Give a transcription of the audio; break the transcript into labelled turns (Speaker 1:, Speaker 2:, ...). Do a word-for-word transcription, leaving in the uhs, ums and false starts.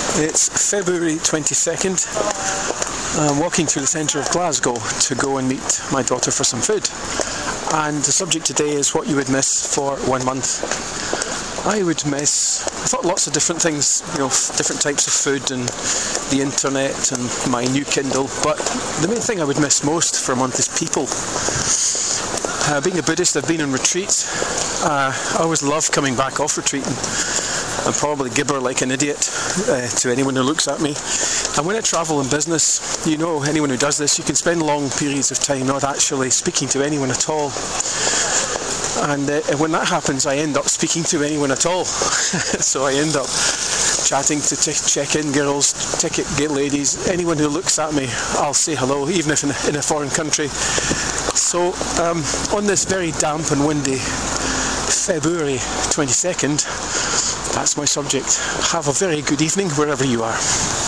Speaker 1: It's February twenty-second. I'm walking through the centre of Glasgow to go and meet my daughter for some food. And the subject today is what you would miss for one month. I would miss, I thought lots of different things, you know, different types of food and the internet and my new Kindle, but the main thing I would miss most for a month is people. Uh, being a Buddhist, I've been on retreats. Uh, I always love coming back off retreat and, and probably gibber like an idiot uh, to anyone who looks at me. And when I travel in business, you know, anyone who does this, you can spend long periods of time not actually speaking to anyone at all. And uh, when that happens, I end up speaking to anyone at all. So I end up chatting to t- check-in girls, ticket gate ladies, anyone who looks at me, I'll say hello, even if in a, in a foreign country. So um, on this very damp and windy February twenty-second, that's my subject. Have a very good evening wherever you are.